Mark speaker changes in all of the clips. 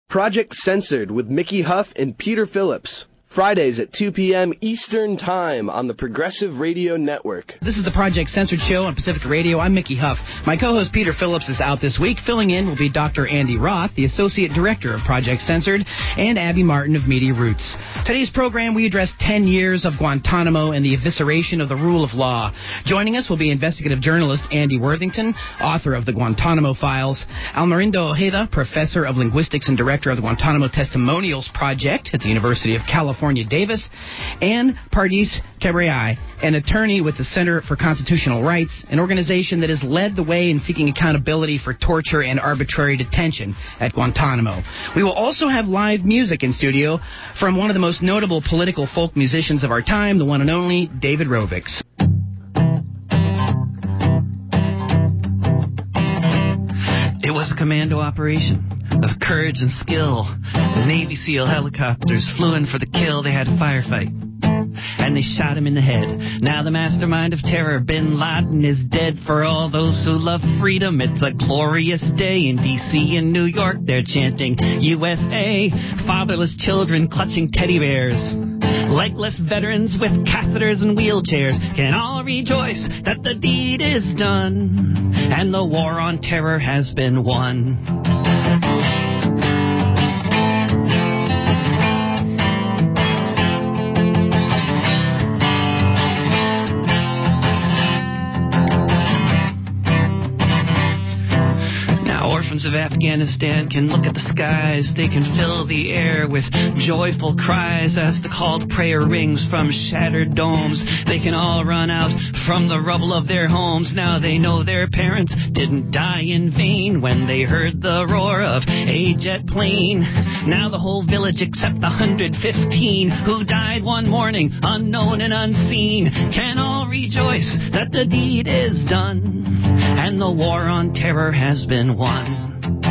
Speaker 1: Project Censored with Mickey Huff and Peter Phillips. Fridays at 2 p.m. Eastern Time on the Progressive Radio Network.
Speaker 2: This is the Project Censored Show on Pacific Radio. I'm Mickey Huff. My co-host Peter Phillips is out this week. Filling in will be Dr. Andy Roth, the Associate Director of Project Censored, and Abby Martin of Media Roots. Today's program, we address 10 years of Guantanamo and the evisceration of the rule of law. Joining us will be investigative journalist Andy Worthington, author of the Guantanamo Files, Almerindo Ojeda, Professor of Linguistics and Director of the Guantanamo Testimonials Project at the University of California, Davis, and Pardis Kebriai, an attorney with the Center for Constitutional Rights, an organization that has led the way in seeking accountability for torture and arbitrary detention at Guantanamo. We will also have live music in studio from one of the most notable political folk musicians of our time, the one and only David Rovics.
Speaker 3: It was a commando operation of courage and skill. The Navy SEAL helicopters flew in for the kill. They had to firefight, and they shot him in the head. Now the mastermind of terror, Bin Laden, is dead. For all those who love freedom, it's a glorious day. In D.C. and New York, they're chanting USA. Fatherless children clutching teddy bears. Legless veterans with catheters and wheelchairs can all rejoice that the deed is done and the war on terror has been won. Of Afghanistan can look at the skies. They can fill the air with joyful cries as the call to prayer rings from shattered domes. They can all run out from the rubble of their homes. Now they know their parents didn't die in vain when they heard the roar of a jet plane. Now the whole village except the 115 who died one morning unknown and unseen can all rejoice that the deed is done and the war on terror has been won.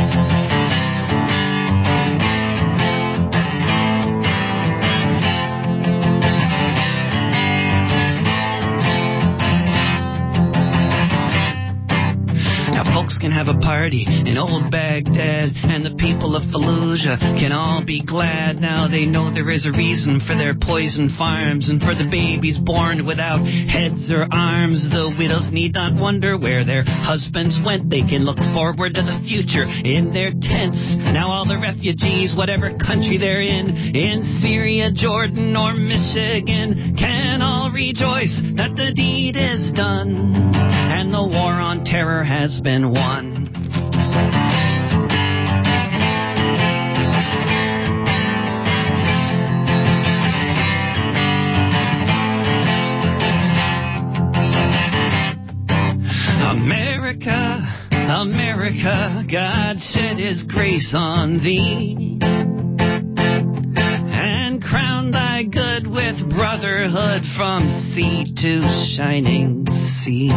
Speaker 3: Can have a party in old Baghdad, and the people of Fallujah can all be glad. Now they know there is a reason for their poison farms and for the babies born without heads or arms. The widows need not wonder where their husbands went. They can look forward to the future in their tents. Now all the refugees, whatever country they're in Syria, Jordan, or Michigan, can all rejoice that the deed is done and the war on terror has been won. America, America, God shed his grace on thee and crown thy good with brotherhood from sea to shining sea.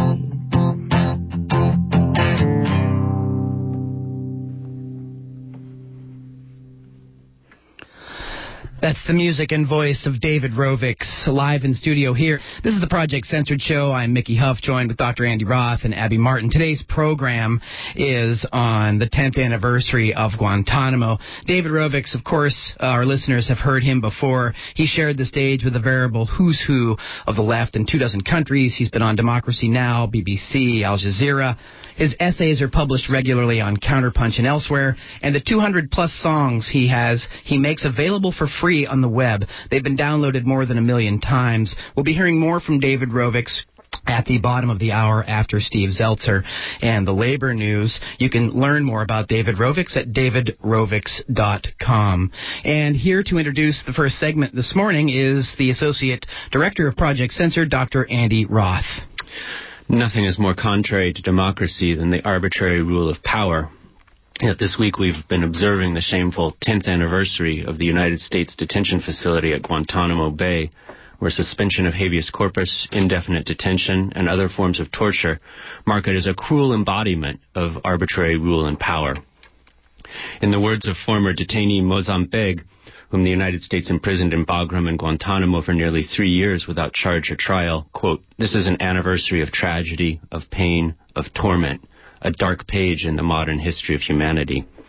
Speaker 2: That's the music and voice of David Rovics, live in studio here. This is the Project Censored Show. I'm Mickey Huff, joined with Dr. Andy Roth and Abby Martin. Today's program is on the 10th anniversary of Guantanamo. David Rovics, of course, our listeners have heard him before. He shared the stage with a veritable who's who of the left in 24 countries. He's been on Democracy Now!, BBC, Al Jazeera. His essays are published regularly on Counterpunch and elsewhere, and the 200-plus songs he makes available for free on the web. They've been downloaded more than 1 million times. We'll be hearing more from David Rovics at the bottom of the hour after Steve Zeltzer and the labor news. You can learn more about David Rovics at davidrovics.com. And here to introduce the first segment this morning is the Associate Director of Project Censored, Dr. Andy Roth.
Speaker 4: Nothing is more contrary to democracy than the arbitrary rule of power. Yet this week we've been observing the shameful 10th anniversary of the United States detention facility at Guantanamo Bay, where suspension of habeas corpus, indefinite detention, and other forms of torture mark it as a cruel embodiment of arbitrary rule and power. In the words of former detainee Mozambique, whom the United States imprisoned in Bagram and Guantanamo for nearly 3 years without charge or trial, quote, "This is an anniversary of tragedy, of pain, of torment, a dark page in the modern history of humanity."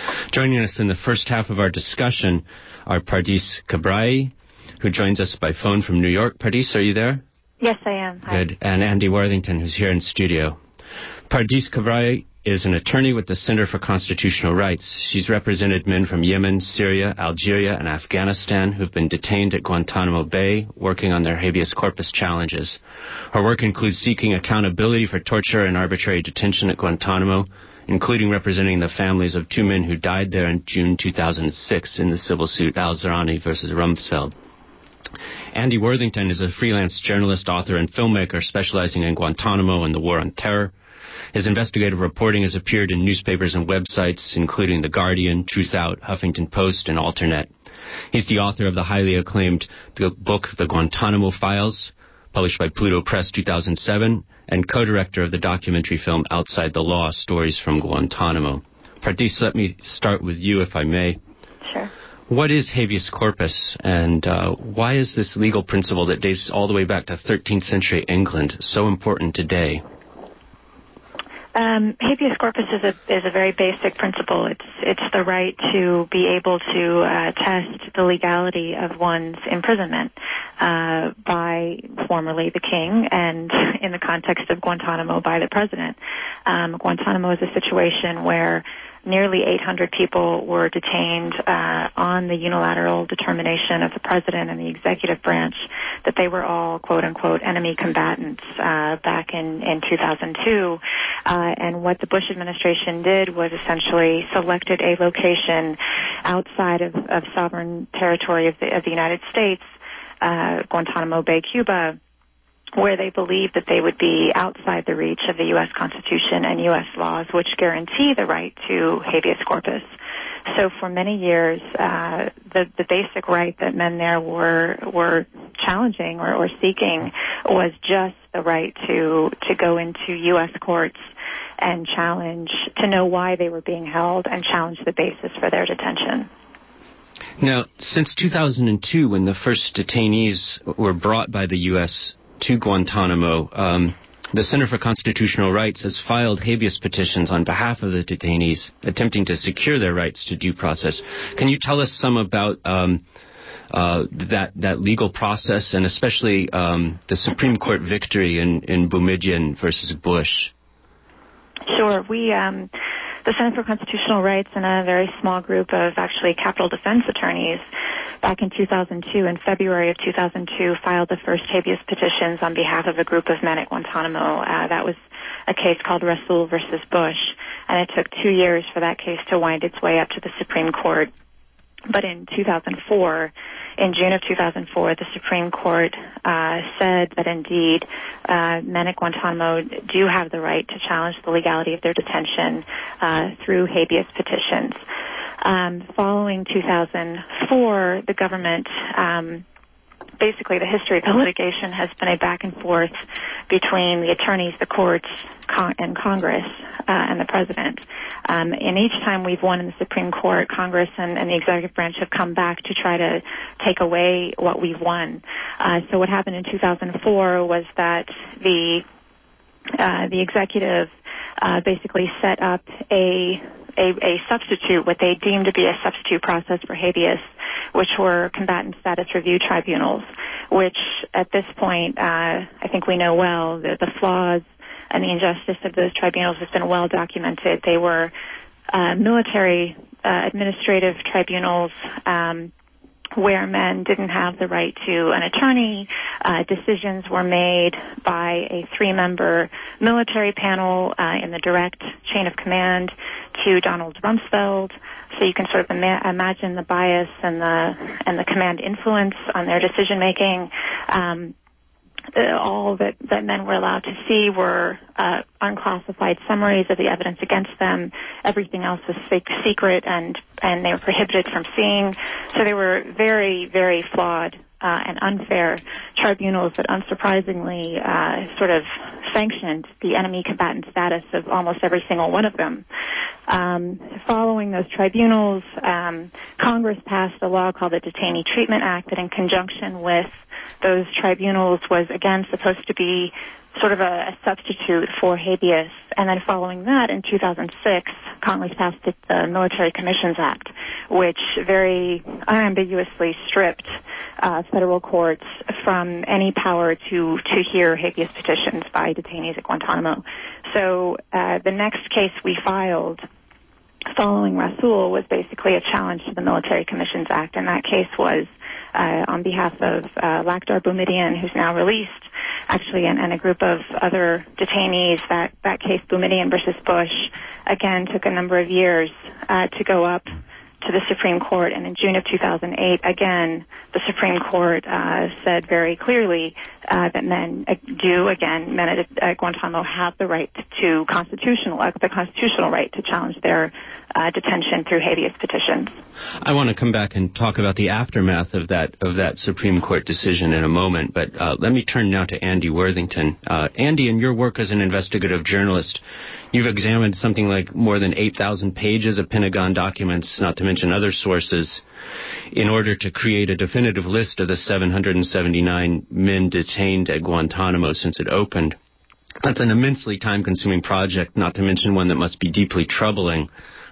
Speaker 4: Joining us in the first half of our discussion are Pardis Kabrai, who joins us by phone from New York. Pardis, are you there?
Speaker 5: Yes, I am. Hi.
Speaker 4: Good. And Andy Worthington, who's here in studio. Pardis Kabrai is an attorney with the Center for Constitutional Rights. She's represented men from Yemen, Syria, Algeria, and Afghanistan who've been detained at Guantanamo Bay, working on their habeas corpus challenges. Her work includes seeking accountability for torture and arbitrary detention at Guantanamo, including representing the families of 2 men who died there in June 2006 in the civil suit Al-Zarani versus Rumsfeld. Andy Worthington is a freelance journalist, author, and filmmaker specializing in Guantanamo and the war on terror. His investigative reporting has appeared in newspapers and websites, including The Guardian, Truth Out, Huffington Post, and Alternet. He's the author of the highly acclaimed book The Guantanamo Files, published by Pluto Press 2007, and co-director of the documentary film Outside the Law, Stories from Guantanamo. Pardis, let me start with you, if I may.
Speaker 5: Sure.
Speaker 4: What is habeas corpus, and why is this legal principle that dates all the way back to 13th century England so important today?
Speaker 5: Habeas corpus is a very basic principle. It's the right to be able to test the legality of one's imprisonment by formerly the king, and in the context of Guantanamo, by the president. Guantanamo is a situation where nearly 800 people were detained on the unilateral determination of the president and the executive branch that they were all, quote-unquote, enemy combatants back in 2002. And what the Bush administration did was essentially selected a location outside of sovereign territory of the United States, Guantanamo Bay, Cuba, where they believed that they would be outside the reach of the U.S. Constitution and U.S. laws, which guarantee the right to habeas corpus. So for many years, the basic right that men there were challenging or seeking was just the right to go into U.S. courts and challenge, to know why they were being held and challenge the basis for their detention.
Speaker 4: Now, since 2002, when the first detainees were brought by the U.S. to Guantanamo, the Center for Constitutional Rights has filed habeas petitions on behalf of the detainees, attempting to secure their rights to due process. Can you tell us some about that legal process, and especially the Supreme Court victory in Boumediene versus Bush?
Speaker 5: Sure. The Center for Constitutional Rights and a very small group of actually capital defense attorneys back in 2002, in February of 2002, filed the first habeas petitions on behalf of a group of men at Guantanamo. That was a case called Rasool versus Bush, and it took 2 years for that case to wind its way up to the Supreme Court. But in 2004, in June of 2004, the Supreme Court said that indeed men at Guantanamo do have the right to challenge the legality of their detention through habeas petitions. Following 2004, the government, basically the history of the litigation has been a back and forth between the attorneys, the courts, and Congress and the president. And each time we've won in the Supreme Court, Congress and the executive branch have come back to try to take away what we've won. So what happened in 2004 was that the executive basically set up a substitute, what they deemed to be a substitute process for habeas, which were combatant status review tribunals, which at this point, I think we know well, the flaws and the injustice of those tribunals has been well documented. They were military administrative tribunals where men didn't have the right to an attorney. Decisions were made by a 3-member military panel in the direct chain of command to Donald Rumsfeld. So you can sort of imagine the bias and the command influence on their decision making. All that men were allowed to see were unclassified summaries of the evidence against them. Everything else was secret, and they were prohibited from seeing. So they were very, very flawed and unfair tribunals that unsurprisingly sort of sanctioned the enemy combatant status of almost every single one of them. Following those tribunals, Congress passed a law called the Detainee Treatment Act that in conjunction with those tribunals was again supposed to be sort of a substitute for habeas. And then following that, in 2006, Congress passed the Military Commissions Act, which very unambiguously stripped federal courts from any power to hear habeas petitions by detainees at Guantanamo. So the next case we filed following Rasul was basically a challenge to the Military Commissions Act, and that case was on behalf of Lakhdar Boumediene, who's now released, actually, and a group of other detainees. That case, Boumediene versus Bush, again took a number of years to go up to the Supreme Court, and in June of 2008, again, the Supreme Court said very clearly that men at Guantanamo have the right to the constitutional right to challenge their detention through habeas petitions.
Speaker 4: I want to come back and talk about the aftermath of that Supreme Court decision in a moment, but let me turn now to Andy Worthington. Andy, in your work as an investigative journalist, you've examined something like more than 8,000 pages of Pentagon documents, not to mention other sources, in order to create a definitive list of the 779 men detained at Guantanamo since it opened. That's an immensely time-consuming project, not to mention one that must be deeply troubling.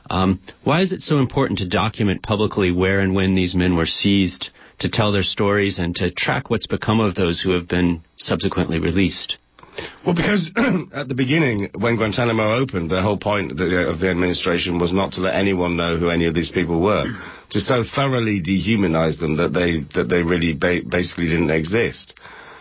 Speaker 4: Why is it so important to document publicly where and when these men were seized, to tell their stories, and to track what's become of those who have been subsequently released?
Speaker 6: Well, because at the beginning, when Guantanamo opened, the whole point of the administration was not to let anyone know who any of these people were, to so thoroughly dehumanize them that they really basically didn't exist.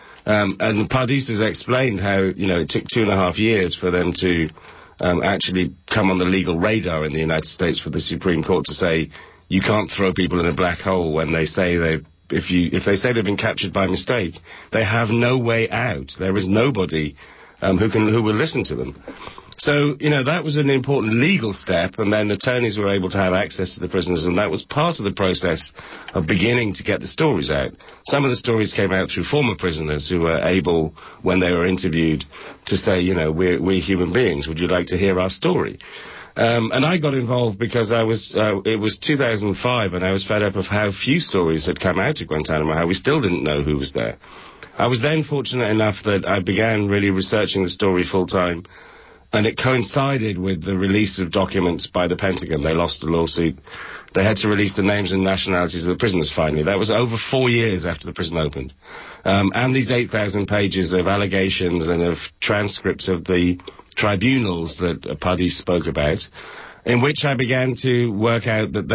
Speaker 6: And Pardis has explained how, it took 2.5 years for them to actually come on the legal radar in the United States for the Supreme Court to say you can't throw people in a black hole when they say if they say they've been captured by mistake, they have no way out. There is nobody who will listen to them. So, that was an important legal step, and then attorneys were able to have access to the prisoners, and that was part of the process of beginning to get the stories out. Some of the stories came out through former prisoners who were able, when they were interviewed, to say, we're human beings. Would you like to hear our story? And I got involved because it was 2005, and I was fed up of how few stories had come out of Guantanamo, how we still didn't know who was there. I was then fortunate enough that I began really researching the story full-time, and it coincided with the release of documents by the Pentagon. They lost the lawsuit. They had to release the names and nationalities of the prisoners finally. That was over 4 years after the prison opened. And these 8,000 pages of allegations and of transcripts of the tribunals that Pardis spoke about, in which I began to work out that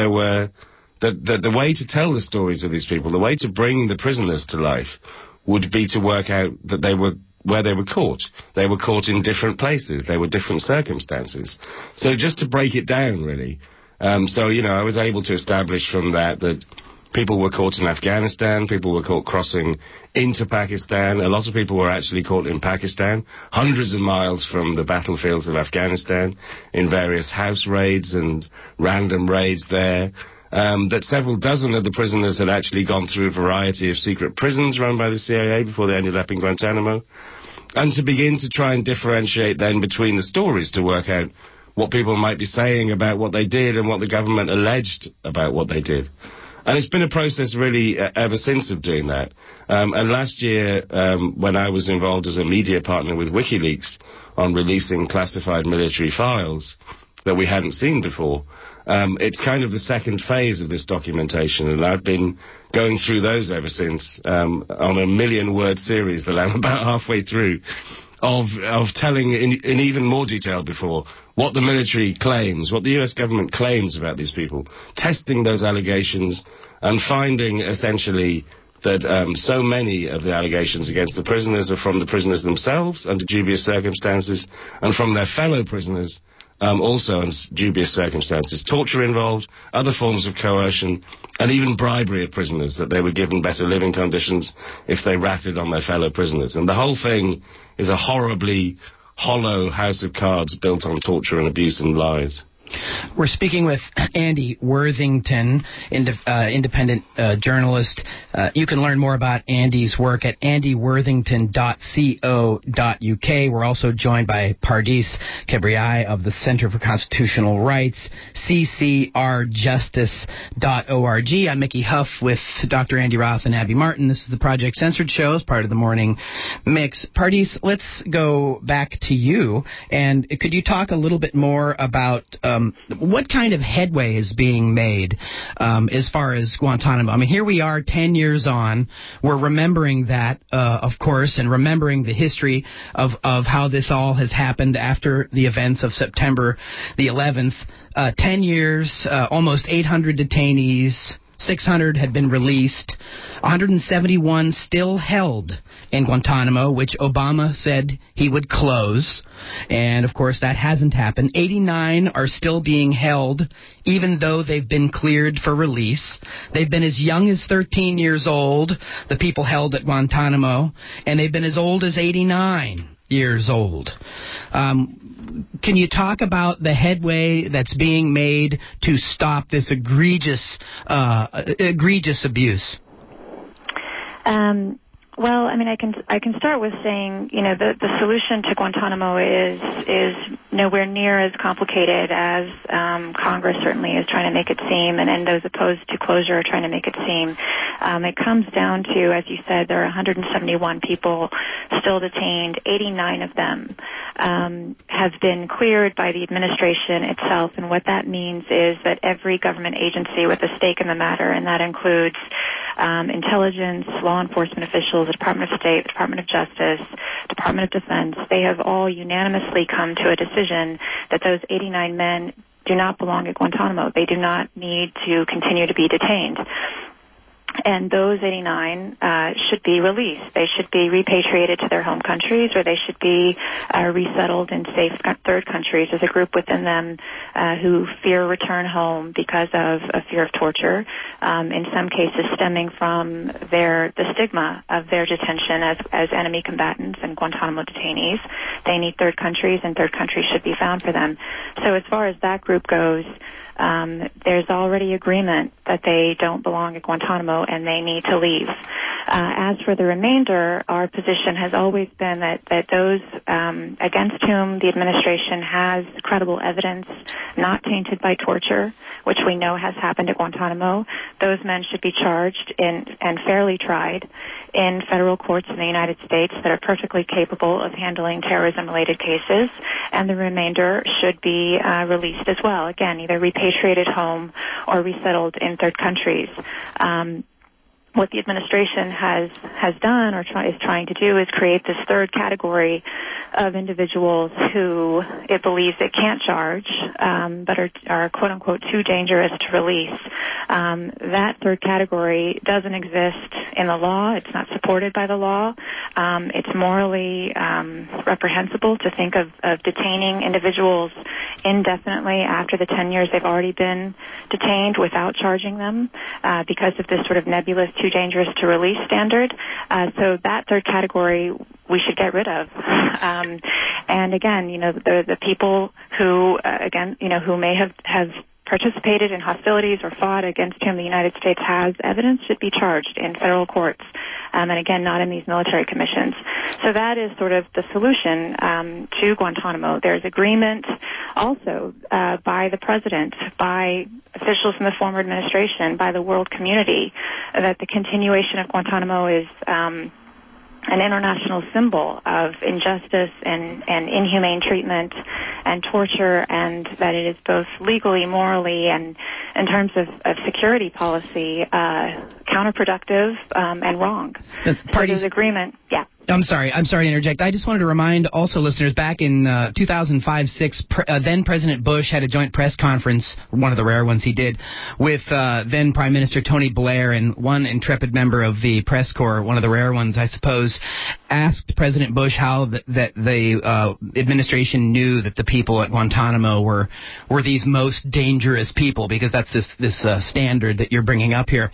Speaker 6: that the way to tell the stories of these people, the way to bring the prisoners to life, would be to work out that where they were caught. They were caught in different places. They were different circumstances. So just to break it down, really. I was able to establish from that people were caught in Afghanistan, people were caught crossing into Pakistan. A lot of people were actually caught in Pakistan, hundreds of miles from the battlefields of Afghanistan, in various house raids and random raids there. That several dozen of the prisoners had actually gone through a variety of secret prisons run by the CIA before they ended up in Guantanamo. And to begin to try and differentiate then between the stories to work out what people might be saying about what they did and what the government alleged about what they did. And it's been a process really ever since of doing that. And last year, when I was involved as a media partner with WikiLeaks on releasing classified military files that we hadn't seen before, it's kind of the second phase of this documentation, and I've been going through those ever since, on a 1,000,000-word series that I'm about halfway through, of telling in even more detail before what the military claims, what the U.S. government claims about these people, testing those allegations and finding essentially that so many of the allegations against the prisoners are from the prisoners themselves under dubious circumstances and from their fellow prisoners also in dubious circumstances. Torture involved, other forms of coercion, and even bribery of prisoners, that they were given better living conditions if they ratted on their fellow prisoners. And the whole thing is a horribly hollow house of cards built on torture and abuse and lies.
Speaker 2: We're speaking with Andy Worthington, independent journalist. You can learn more about Andy's work at andyworthington.co.uk. We're also joined by Pardis Kebriai of the Center for Constitutional Rights, ccrjustice.org. I'm Mickey Huff with Dr. Andy Roth and Abby Martin. This is the Project Censored Show as part of the Morning Mix. Pardis, let's go back to you. And could you talk a little bit more about what kind of headway is being made as far as Guantanamo? I mean, here we are 10 years on. We're remembering that, of course, and remembering the history of how this all has happened after the events of September the 11th. 10 years, almost 800 detainees. 600 had been released, 171 still held in Guantanamo, which Obama said he would close. And, of course, that hasn't happened. 89 are still being held, even though they've been cleared for release. They've been as young as 13 years old, the people held at Guantanamo, and they've been as old as 89 years old. Can you talk about the headway that's being made to stop this egregious abuse?
Speaker 5: Well, I mean, I can start with saying, you know, the solution to Guantanamo is nowhere near as complicated as Congress certainly is trying to make it seem, and those opposed to closure are trying to make it seem. It comes down to, as you said, there are 171 people still detained. 89 of them have been cleared by the administration itself, and what that means is that every government agency with a stake in the matter, and that includes intelligence, law enforcement officials, the Department of State, the Department of Justice, Department of Defense, they have all unanimously come to a decision that those 89 men do not belong at Guantanamo. They do not need to continue to be detained. And those 89 should be released. They should be repatriated to their home countries, or they should be resettled in safe third countries. There's a group within them who fear return home because of a fear of torture, in some cases stemming from the stigma of their detention as enemy combatants and Guantanamo detainees. They need third countries, and third countries should be found for them. So as far as that group goes, there's already agreement that they don't belong at Guantanamo and they need to leave. As for the remainder, our position has always been that those against whom the administration has credible evidence not tainted by torture, which we know has happened at Guantanamo, those men should be charged and fairly tried in federal courts in the United States that are perfectly capable of handling terrorism-related cases, and the remainder should be released as well. Again, either repatriated home or resettled in third countries. What the administration has done or is trying to do is create this third category of individuals who it believes it can't charge, but are quote-unquote too dangerous to release. That third category doesn't exist in the law. It's not supported by the law. It's morally reprehensible to think of detaining individuals indefinitely after the 10 years they've already been detained without charging them because of this sort of nebulous too dangerous to release standard. So that third category we should get rid of. And again, you know, the people who, who may have participated in hostilities or fought against whom the United States has evidence should be charged in federal courts, and again, not in these military commissions. So that is sort of the solution to Guantanamo. There's agreement also by the president, by officials in the former administration, by the world community, that the continuation of Guantanamo is an international symbol of injustice and inhumane treatment and torture, and that it is both legally, morally, and in terms of security policy, counterproductive and wrong. So there's agreement. Yeah.
Speaker 2: I'm sorry to interject. I just wanted to remind also listeners, back in 2005-06, then President Bush had a joint press conference, one of the rare ones he did, with then Prime Minister Tony Blair, and one intrepid member of the press corps, one of the rare ones, I suppose, asked President Bush how that the administration knew that the people at Guantanamo were these most dangerous people, because that's this standard that you're bringing up here.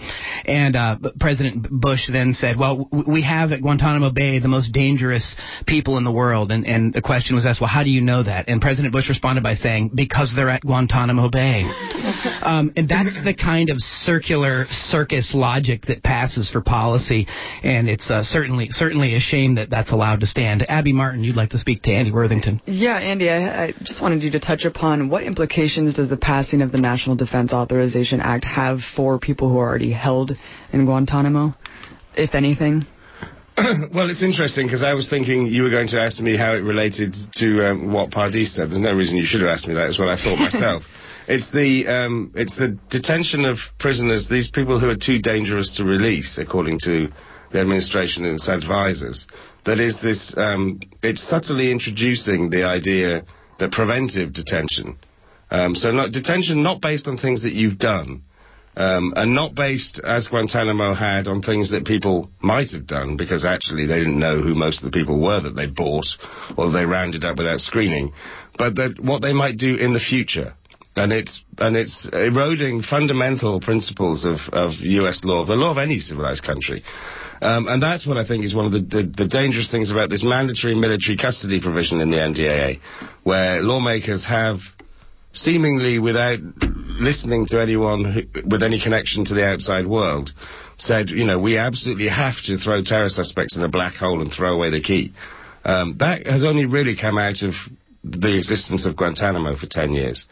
Speaker 2: And President Bush then said, well, we have at Guantanamo Bay the most dangerous people in the world. And the question was asked, well, how do you know that? And President Bush responded by saying, because they're at Guantanamo Bay. And that's the kind of circular circus logic that passes for policy. And it's certainly a shame that that's allowed to stand. Abby Martin, you'd like to speak to Andy Worthington.
Speaker 7: Yeah, Andy, I just wanted you to touch upon what implications does the passing of the National Defense Authorization Act have for people who are already held in Guantanamo, if anything?
Speaker 6: Well, it's interesting because I was thinking you were going to ask me how it related to what Pardis said. There's no reason you should have asked me that. It's what I thought myself. It's the detention of prisoners, these people who are too dangerous to release, according to the administration and its advisors. That is this, it's subtly introducing the idea that preventive detention, detention not based on things that you've done, and not based, as Guantanamo had, on things that people might have done, because actually they didn't know who most of the people were that they bought, or they rounded up without screening, but that what they might do in the future. And it's eroding fundamental principles of U.S. law, the law of any civilized country. And that's what I think is one of the dangerous things about this mandatory military custody provision in the NDAA, where lawmakers have, seemingly without listening to anyone with any connection to the outside world, said, we absolutely have to throw terror suspects in a black hole and throw away the key. That has only really come out of the existence of Guantanamo for 10 years.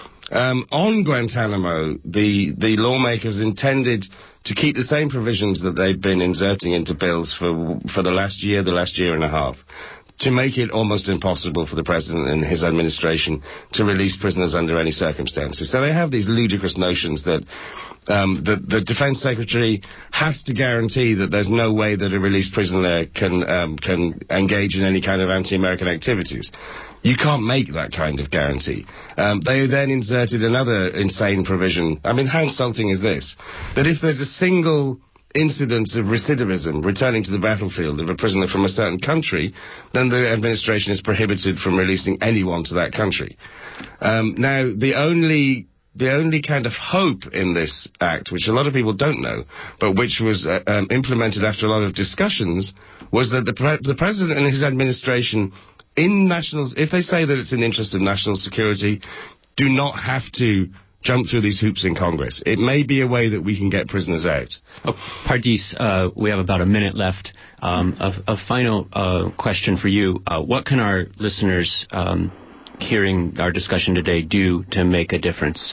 Speaker 6: On Guantanamo, the lawmakers intended to keep the same provisions that they've been inserting into bills for the last year and a half, to make it almost impossible for the president and his administration to release prisoners under any circumstances. So they have these ludicrous notions that the defense secretary has to guarantee that there's no way that a released prisoner can engage in any kind of anti-American activities. You can't make that kind of guarantee. They then inserted another insane provision. I mean, how insulting is this? That if there's a single incident of recidivism, returning to the battlefield of a prisoner from a certain country, then the administration is prohibited from releasing anyone to that country. Now, the only kind of hope in this act, which a lot of people don't know, but which was implemented after a lot of discussions, was that the president and his administration, if they say that it's in the interest of national security, do not have to jump through these hoops in Congress. It may be a way that we can get prisoners out.
Speaker 4: Oh, Pardis, we have about a minute left. A final question for you. What can our listeners hearing our discussion today do to make a difference?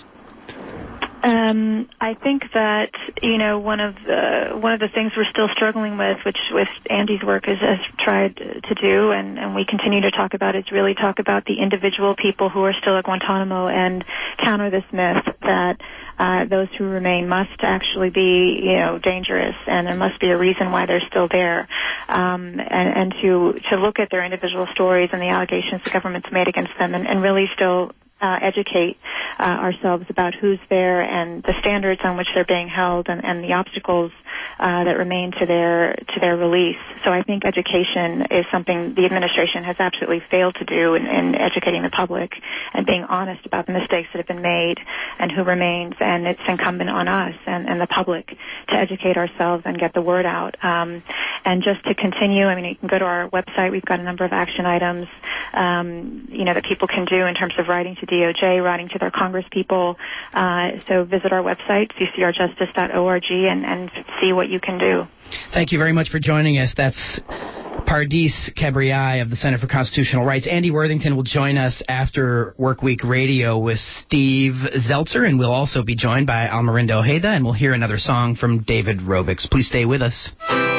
Speaker 5: I think that, one of the things we're still struggling with, which with Andy's work has tried to do, and we continue to talk about, is really talk about the individual people who are still at Guantanamo and counter this myth that those who remain must actually be, dangerous, and there must be a reason why they're still there, and to look at their individual stories and the allegations the government's made against them, and really still educate ourselves about who's there and the standards on which they're being held, and the obstacles that remain to their release. So I think education is something the administration has absolutely failed to do in educating the public and being honest about the mistakes that have been made and who remains. And it's incumbent on us and the public to educate ourselves and get the word out. And just to continue, you can go to our website. We've got a number of action items, that people can do in terms of writing to DOJ, writing to their congresspeople. So visit our website, ccrjustice.org, and see what you can do.
Speaker 2: Thank you very much for joining us. That's Pardis Kebriai of the Center for Constitutional Rights. Andy Worthington will join us after Workweek Radio with Steve Zeltzer, and we'll also be joined by Almerindo Ojeda, and we'll hear another song from David Robics. Please stay with us.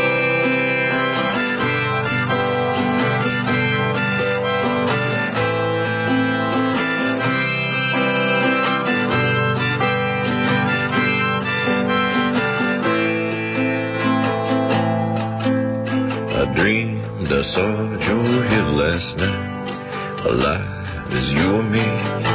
Speaker 8: I saw Joe Hill last night, alive as you or me.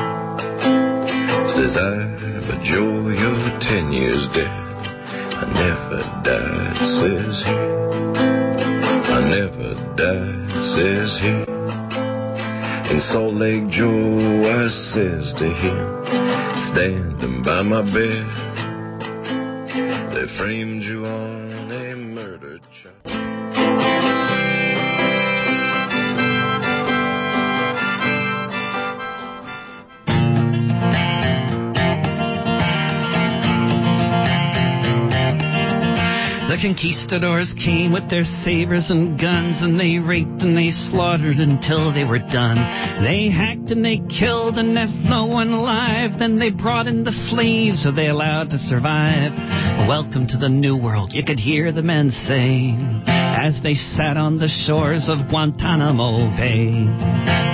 Speaker 8: Says I, but Joe, you're 10 years dead. I never died, says he. I never died, says he. In Salt Lake, Joe, I says to him, standing by my bed, They framed you on a murder charge.
Speaker 3: The conquistadors came with their sabers and guns, and they raped and they slaughtered until they were done. They hacked and they killed and left no one alive. Then they brought in the slaves, so they allowed to survive. Welcome to the New World, you could hear the men say, as they sat on the shores of Guantanamo Bay.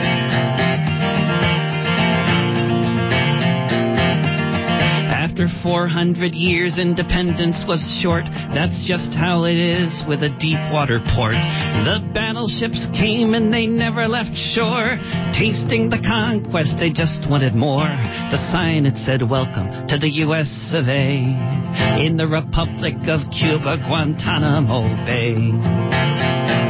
Speaker 3: After 400 years, independence was short. That's just how it is with a deep water port. The battleships came and they never left shore. Tasting the conquest, they just wanted more. The sign, it said, welcome to the U.S. of A. In the Republic of Cuba, Guantanamo Bay.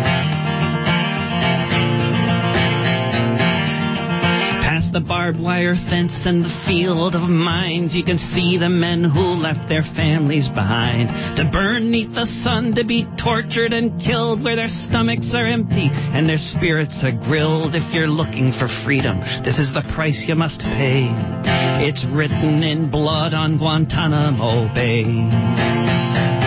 Speaker 3: The barbed wire fence and the field of mines, you can see the men who left their families behind to burn neath the sun, to be tortured and killed, where their stomachs are empty and their spirits are grilled. If you're looking for freedom, this is the price you must pay. It's written in blood on Guantanamo Bay.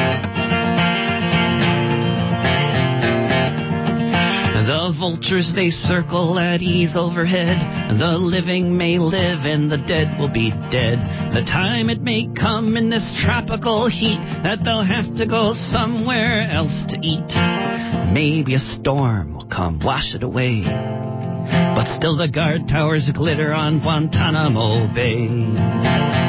Speaker 3: The vultures, they circle at ease overhead. The living may live and the dead will be dead. The time it may come in this tropical heat that they'll have to go somewhere else to eat. Maybe a storm will come, wash it away. But still the guard towers glitter on Guantanamo Bay.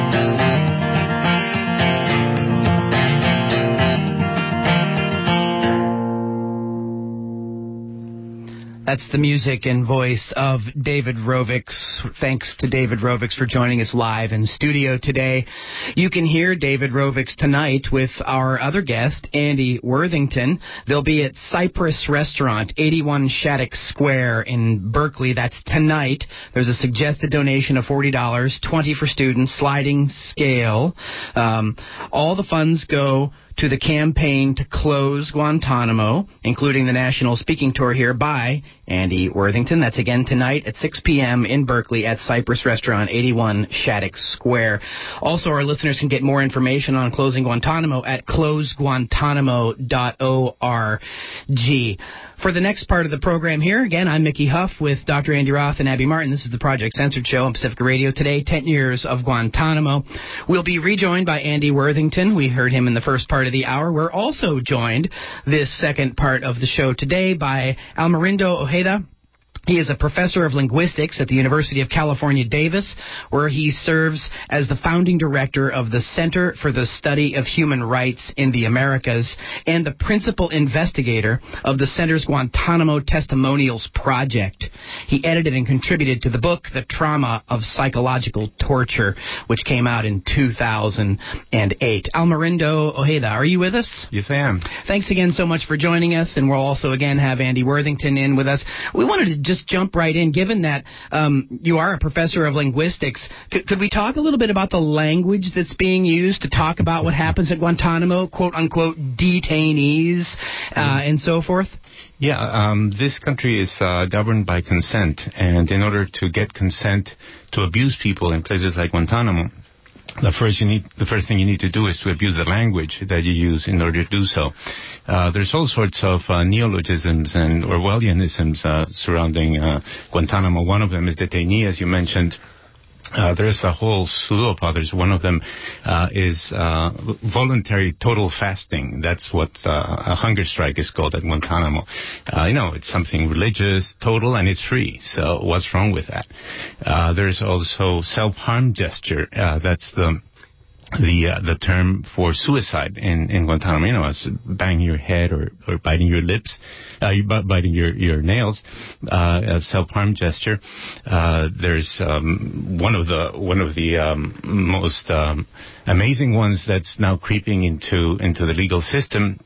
Speaker 2: That's the music and voice of David Rovics. Thanks to David Rovics for joining us live in studio today. You can hear David Rovics tonight with our other guest, Andy Worthington. They'll be at Cypress Restaurant, 81 Shattuck Square in Berkeley. That's tonight. There's a suggested donation of $40, $20 for students, sliding scale. All the funds go to the campaign to close Guantanamo, including the national speaking tour here by Andy Worthington. That's again tonight at 6 p.m. in Berkeley at Cypress Restaurant, 81 Shattuck Square. Also, our listeners can get more information on closing Guantanamo at closeguantanamo.org. For the next part of the program here, again, I'm Mickey Huff with Dr. Andy Roth and Abby Martin. This is the Project Censored Show on Pacifica Radio. Today, 10 years of Guantanamo. We'll be rejoined by Andy Worthington. We heard him in the first part of the hour. We're also joined this second part of the show today by Almerindo Ojeda. He is a professor of linguistics at the University of California, Davis, where he serves as the founding director of the Center for the Study of Human Rights in the Americas and the principal investigator of the center's Guantanamo Testimonials Project. He edited and contributed to the book, The Trauma of Psychological Torture, which came out in 2008. Almerindo Ojeda, are you with us?
Speaker 9: Yes, I am.
Speaker 2: Thanks again so much for joining us, and we'll also again have Andy Worthington in with us. We wanted to just jump right in, given that you are a professor of linguistics. Could we talk a little bit about the language that's being used to talk about what happens at Guantanamo, quote-unquote detainees, and so forth?
Speaker 9: Yeah, this country is governed by consent, and in order to get consent to abuse people in places like Guantanamo, the first thing you need to do is to abuse the language that you use in order to do so. There's all sorts of neologisms and Orwellianisms surrounding Guantanamo. One of them is detainee, as you mentioned. There's a whole slew of others. One of them is voluntary total fasting. That's what a hunger strike is called at Guantanamo. It's something religious, total, and it's free. So what's wrong with that? There's also self-harm gesture. That's the term for suicide in Guantanamo. It's banging your head or biting your lips, biting your nails, a self-harm gesture. There's one of the most amazing ones that's now creeping into the legal system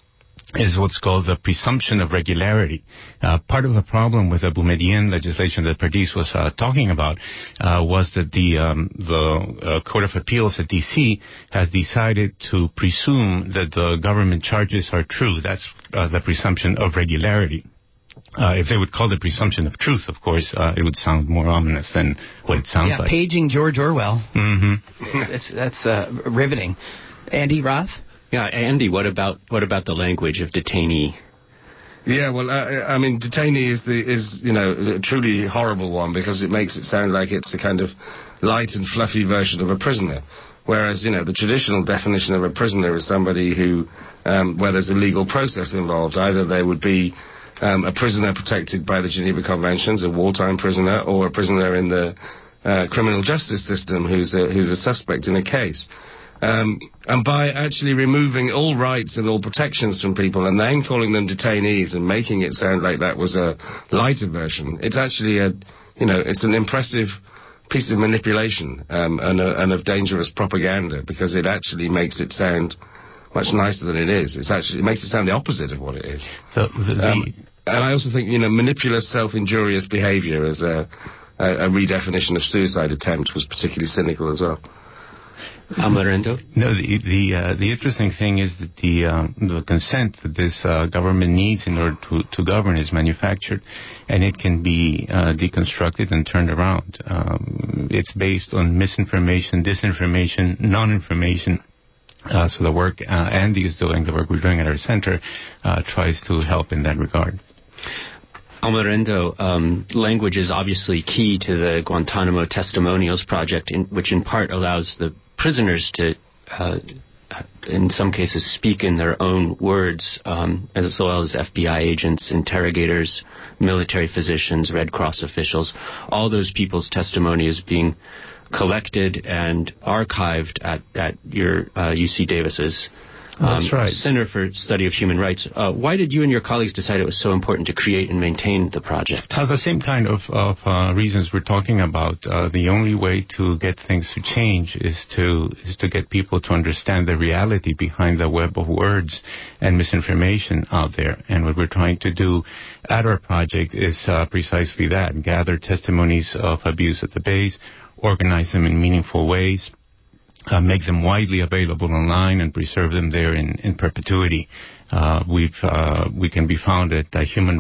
Speaker 9: is what's called the presumption of regularity. Part of the problem with the Boumediene legislation that Pardis was talking about was that the Court of Appeals at D.C. has decided to presume that the government charges are true. That's the presumption of regularity. If they would call it presumption of truth, of course, it would sound more ominous than what it sounds like.
Speaker 2: Paging George Orwell.
Speaker 9: Mm-hmm.
Speaker 2: That's riveting. Andy Roth?
Speaker 4: Yeah, Andy, what about the language of detainee?
Speaker 6: Yeah, well, I mean, detainee is a truly horrible one because it makes it sound like it's a kind of light and fluffy version of a prisoner. Whereas, the traditional definition of a prisoner is somebody who, where there's a legal process involved. Either they would be a prisoner protected by the Geneva Conventions, a wartime prisoner, or a prisoner in the criminal justice system who's a suspect in a case. And by actually removing all rights and all protections from people and then calling them detainees and making it sound like that was a lighter version, it's actually it's an impressive piece of manipulation and of dangerous propaganda because it actually makes it sound much nicer than it is. It makes it sound the opposite of what it is. And I also think, manipulous, self-injurious behavior as a redefinition of suicide attempt was particularly cynical as well.
Speaker 4: Almerendo?
Speaker 9: No, the interesting thing is that the consent that this government needs in order to govern is manufactured, and it can be deconstructed and turned around. It's based on misinformation, disinformation, non-information. So the work Andy is doing, the work we're doing at our center, tries to help in that regard.
Speaker 4: Almerendo, language is obviously key to the Guantanamo Testimonials Project, which in part allows the prisoners to, in some cases, speak in their own words, as well as FBI agents, interrogators, military physicians, Red Cross officials. All those people's testimony is being collected and archived at your UC Davis's
Speaker 9: That's right.
Speaker 4: Center for Study of Human Rights. Why did you and your colleagues decide it was so important to create and maintain the project?
Speaker 9: The same kind of reasons we're talking about. The only way to get things to change is to get people to understand the reality behind the web of words and misinformation out there. And what we're trying to do at our project is precisely that: gather testimonies of abuse at the base, organize them in meaningful ways, make them widely available online, and preserve them there in perpetuity. We can be found at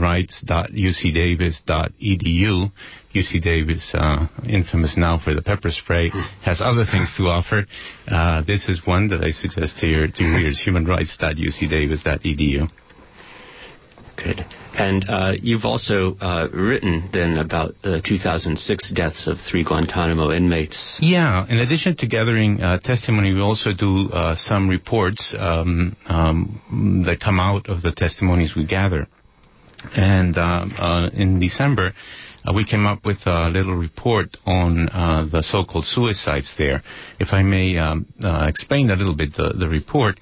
Speaker 9: humanrights.ucdavis.edu. UC Davis, infamous now for the pepper spray, has other things to offer. This is one that I suggest to your readers: humanrights.ucdavis.edu.
Speaker 4: Good. And you've also written then about the 2006 deaths of 3 Guantanamo inmates.
Speaker 9: Yeah. In addition to gathering testimony, we also do some reports that come out of the testimonies we gather. And in December, we came up with a little report on the so-called suicides there. If I may explain a little bit the report.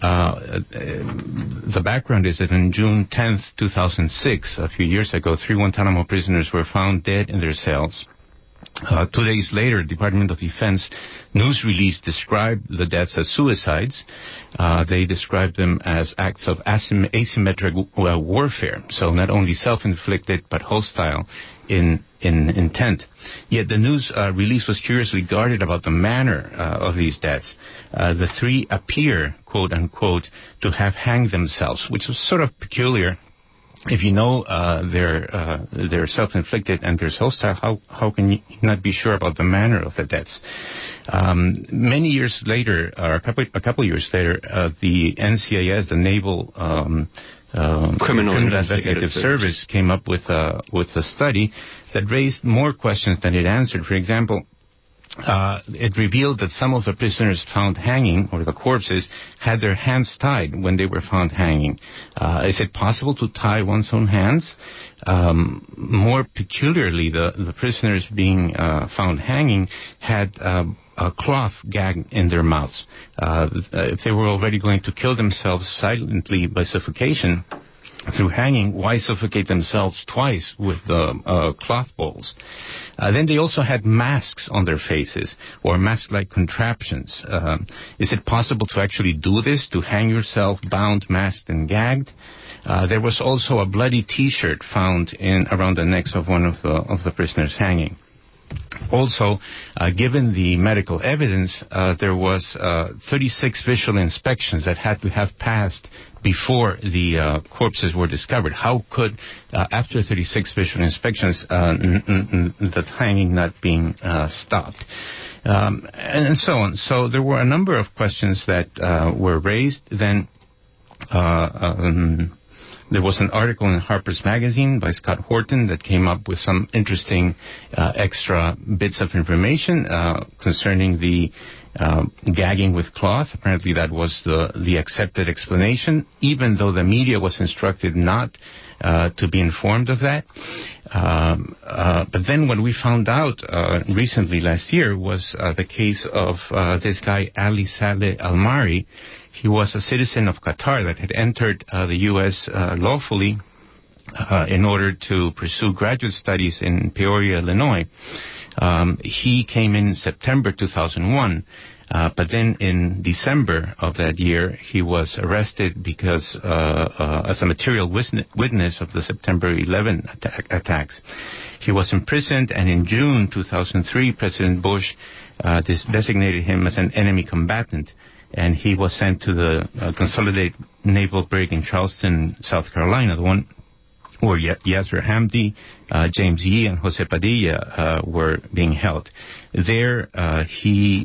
Speaker 9: The background is that on June 10th, 2006, a few years ago, 3 Guantanamo prisoners were found dead in their cells. 2 days later, Department of Defense news release described the deaths as suicides. They described them as acts of asymmetric warfare, so not only self-inflicted but hostile in intent. Yet the news release was curiously guarded about the manner of these deaths. The 3 appear, quote unquote, to have hanged themselves, which was sort of peculiar. If you know they're self-inflicted and they're hostile, how can you not be sure about the manner of the deaths? Many years later, or a couple years later, the NCIS, the Naval Criminal Investigative Service, came up with a study that raised more questions than it answered. For example, it revealed that some of the prisoners found hanging, or the corpses, had their hands tied when they were found hanging. Is it possible to tie one's own hands? More peculiarly, the prisoners being found hanging had a cloth gag in their mouths. If they were already going to kill themselves silently by suffocation, through hanging, why suffocate themselves twice with cloth balls? Then they also had masks on their faces, or mask-like contraptions. Is it possible to actually do this, to hang yourself bound, masked, and gagged? There was also a bloody T-shirt found around the necks of one of the prisoners hanging. Also, given the medical evidence, there was 36 visual inspections that had to have passed before the corpses were discovered. How could, after 36 visual inspections, the hanging not being stopped? And so on. So there were a number of questions that were raised. Then there was an article in Harper's Magazine by Scott Horton that came up with some interesting extra bits of information concerning the gagging with cloth. Apparently that was the accepted explanation, even though the media was instructed not to be informed of that. But then what we found out recently last year was the case of this guy, Ali Saleh Al-Mari. He was a citizen of Qatar that had entered the U.S. Lawfully in order to pursue graduate studies in Peoria, Illinois. He came in September 2001, but then in December of that year, he was arrested because as a material witness of the September 11 attacks. He was imprisoned, and in June 2003, President Bush designated him as an enemy combatant, and he was sent to the Consolidated Naval Brig in Charleston, South Carolina, the one where Yasser Hamdi, James Yee, and Jose Padilla were being held. There, he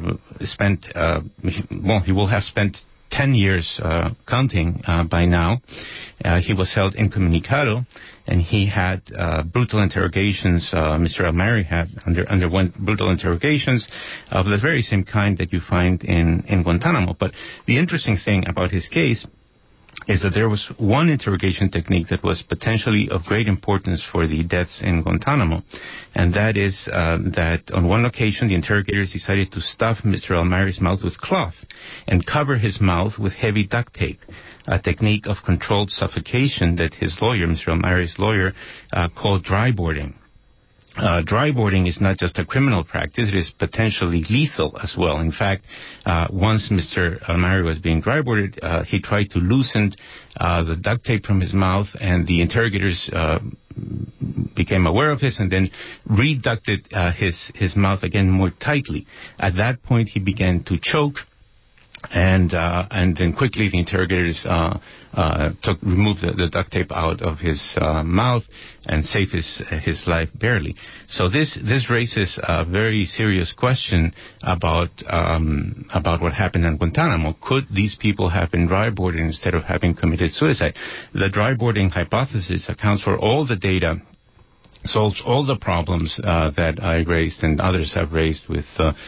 Speaker 9: will have spent 10 years counting by now. He was held incommunicado, and he had brutal interrogations. Mr. Al-Mari underwent brutal interrogations of the very same kind that you find in Guantanamo. But the interesting thing about his case is that there was one interrogation technique that was potentially of great importance for the deaths in Guantanamo, and that is that on one occasion the interrogators decided to stuff Mr. Al-Mari's mouth with cloth and cover his mouth with heavy duct tape, a technique of controlled suffocation that his lawyer, Mr. Al-Mari's lawyer, called dryboarding. Dryboarding is not just a criminal practice, it is potentially lethal as well. In fact, once Mr. Al-Mari was being dryboarded, he tried to loosen the duct tape from his mouth, and the interrogators became aware of this and then reducted his mouth again more tightly. At that point, he began to choke. And then quickly the interrogators removed the duct tape out of his mouth and saved his life barely. So this raises a very serious question about what happened in Guantanamo. Could these people have been dryboarded instead of having committed suicide? The dryboarding hypothesis accounts for all the data, solves all the problems that I raised and others have raised with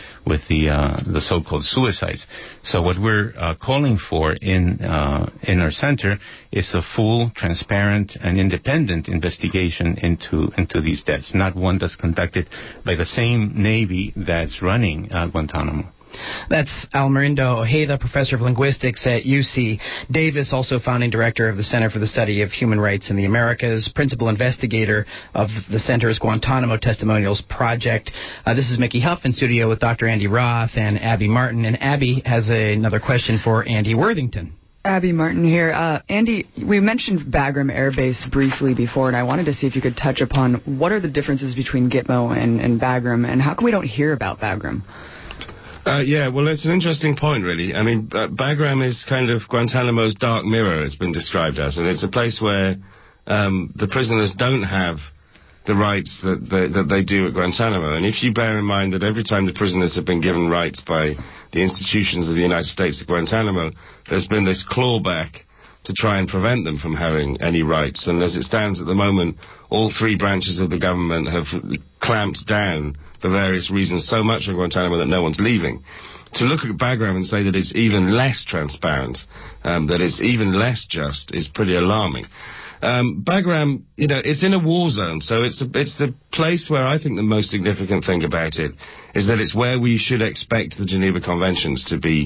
Speaker 9: the so-called suicides. So what we're calling for in our center is a full, transparent, and independent investigation into these deaths, not one that's conducted by the same Navy that's running Guantanamo.
Speaker 2: That's Almerindo Ojeda, professor of linguistics at UC Davis, also founding director of the Center for the Study of Human Rights in the Americas, principal investigator of the center's Guantanamo Testimonials Project. This is Mickey Huff in studio with Dr. Andy Roth and Abby Martin. And Abby has another question for Andy Worthington.
Speaker 7: Abby Martin here. Andy, we mentioned Bagram Air Base briefly before, and I wanted to see if you could touch upon what are the differences between Gitmo and Bagram, and how come we don't hear about Bagram?
Speaker 6: Yeah, well, it's an interesting point, really. I mean, Bagram is kind of Guantanamo's dark mirror, it's been described as, and it's a place where the prisoners don't have the rights that they do at Guantanamo. And if you bear in mind that every time the prisoners have been given rights by the institutions of the United States at Guantanamo, there's been this clawback to try and prevent them from having any rights. And as it stands at the moment, all three branches of the government have clamped down for various reasons so much on Guantanamo that no one's leaving. To look at Bagram and say that it's even less transparent, that it's even less just, is pretty alarming. Bagram, it's in a war zone, so it's the place where I think the most significant thing about it is that it's where we should expect the Geneva Conventions to be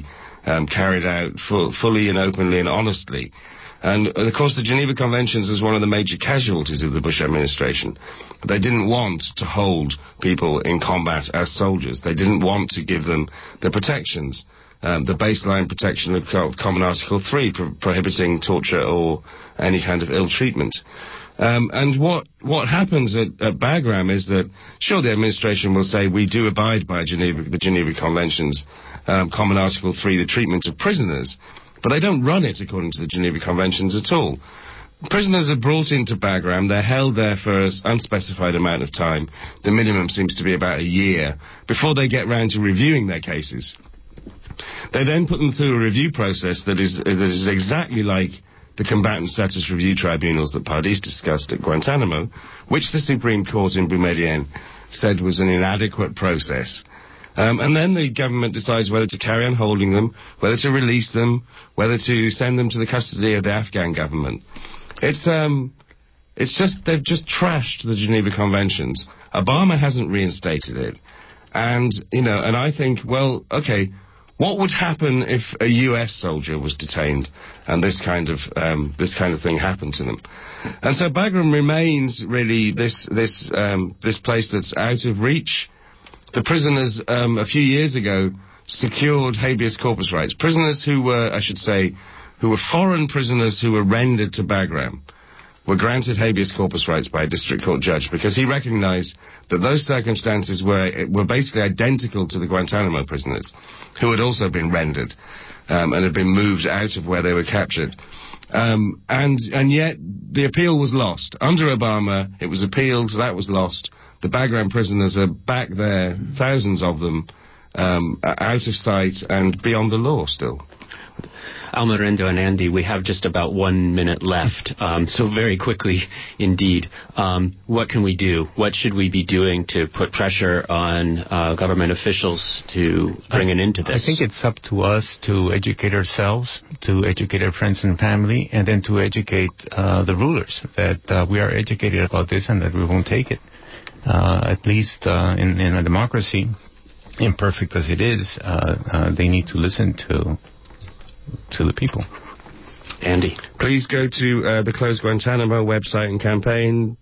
Speaker 6: carried out fully and openly and honestly. And, of course, the Geneva Conventions was one of the major casualties of the Bush administration. They didn't want to hold people in combat as soldiers. They didn't want to give them the protections, the baseline protection of Common Article 3, prohibiting torture or any kind of ill treatment. And what happens at Bagram is that, sure, the administration will say, we do abide by the Geneva Conventions, Common Article 3, the treatment of prisoners, but they don't run it according to the Geneva Conventions at all. Prisoners are brought into Bagram, they're held there for an unspecified amount of time. The minimum seems to be about a year, before they get round to reviewing their cases. They then put them through a review process that is exactly like the combatant status review tribunals that Pardis discussed at Guantanamo, which the Supreme Court in Boumediene said was an inadequate process. And then the government decides whether to carry on holding them, whether to release them, whether to send them to the custody of the Afghan government. It's just, they've just trashed the Geneva Conventions. Obama hasn't reinstated it. And, and I think, well, okay, what would happen if a U.S. soldier was detained and this kind of thing happened to them? And so Bagram remains really this place that's out of reach. The prisoners, a few years ago, secured habeas corpus rights. Prisoners who were foreign prisoners who were rendered to Bagram were granted habeas corpus rights by a district court judge because he recognized that those circumstances were basically identical to the Guantanamo prisoners who had also been rendered and had been moved out of where they were captured. And yet the appeal was lost. Under Obama, it was appealed, that was lost. The Bagram prisoners are back there, thousands of them, out of sight and beyond the law still.
Speaker 4: Almerindo and Andy, we have just about 1 minute left, so very quickly indeed. What can we do? What should we be doing to put pressure on government officials to bring an end to this?
Speaker 9: I think it's up to us to educate ourselves, to educate our friends and family, and then to educate the rulers that we are educated about this and that we won't take it. At least in a democracy, imperfect as it is, they need to listen to the people.
Speaker 6: Andy, please go to the Close Guantanamo website and campaign,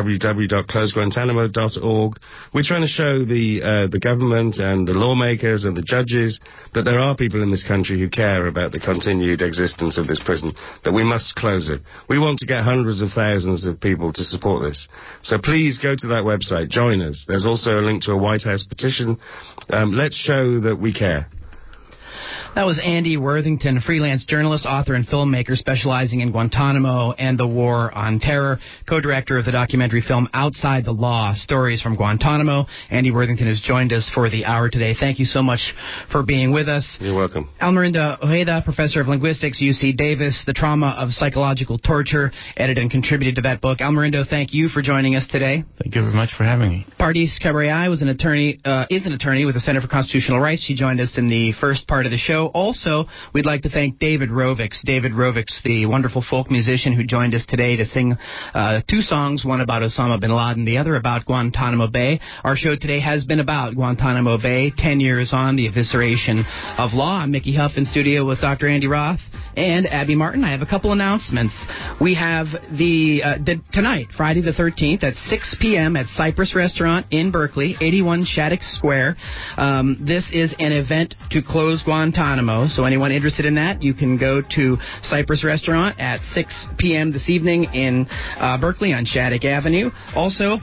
Speaker 6: www.closeguantanamo.org. We're trying to show the government and the lawmakers and the judges that there are people in this country who care about the continued existence of this prison, that we must close it. We want to get hundreds of thousands of people to support this. So please go to that website, join us. There's also a link to a White House petition. Let's show that we care.
Speaker 2: That was Andy Worthington, freelance journalist, author, and filmmaker specializing in Guantanamo and the War on Terror, co-director of the documentary film Outside the Law, Stories from Guantanamo. Andy Worthington has joined us for the hour today. Thank you so much for being with us.
Speaker 6: You're welcome.
Speaker 2: Almerindo Ojeda, professor of linguistics, UC Davis, The Trauma of Psychological Torture, edited and contributed to that book. Almerindo, thank you for joining us today.
Speaker 9: Thank you very much for having me.
Speaker 2: Pardis Kabriai is an attorney with the Center for Constitutional Rights. She joined us in the first part of the show. Also, we'd like to thank David Rovics. David Rovics, the wonderful folk musician who joined us today to sing two songs, one about Osama bin Laden, the other about Guantanamo Bay. Our show today has been about Guantanamo Bay, 10 years on, the evisceration of law. I'm Mickey Huff in studio with Dr. Andy Roth and Abby Martin. I have a couple announcements. We have tonight, Friday the 13th at 6 p.m. at Cypress Restaurant in Berkeley, 81 Shattuck Square. This is an event to close Guantanamo. So anyone interested in that, you can go to Cypress Restaurant at 6 p.m. this evening in Berkeley on Shattuck Avenue. Also,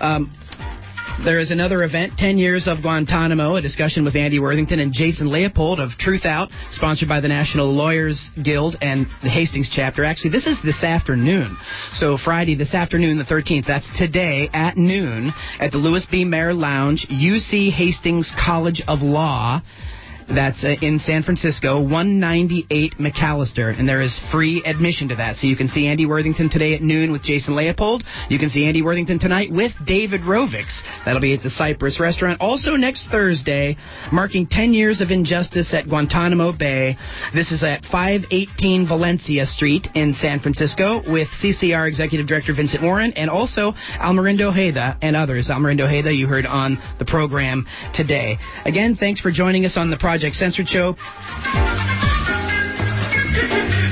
Speaker 2: there is another event, 10 Years of Guantanamo, a discussion with Andy Worthington and Jason Leopold of Truth Out, sponsored by the National Lawyers Guild and the Hastings chapter. Actually, this is this afternoon. So Friday, this afternoon, the 13th, that's today at noon at the Louis B. Mayer Lounge, UC Hastings College of Law. That's in San Francisco, 198 McAllister, and there is free admission to that. So you can see Andy Worthington today at noon with Jason Leopold. You can see Andy Worthington tonight with David Rovics. That'll be at the Cypress Restaurant. Also next Thursday, marking 10 years of injustice at Guantanamo Bay. This is at 518 Valencia Street in San Francisco with CCR Executive Director Vincent Warren and also Almerindo Ojeda and others. Almerindo Ojeda, you heard on the program today. Again, thanks for joining us on the Project Project Censored show.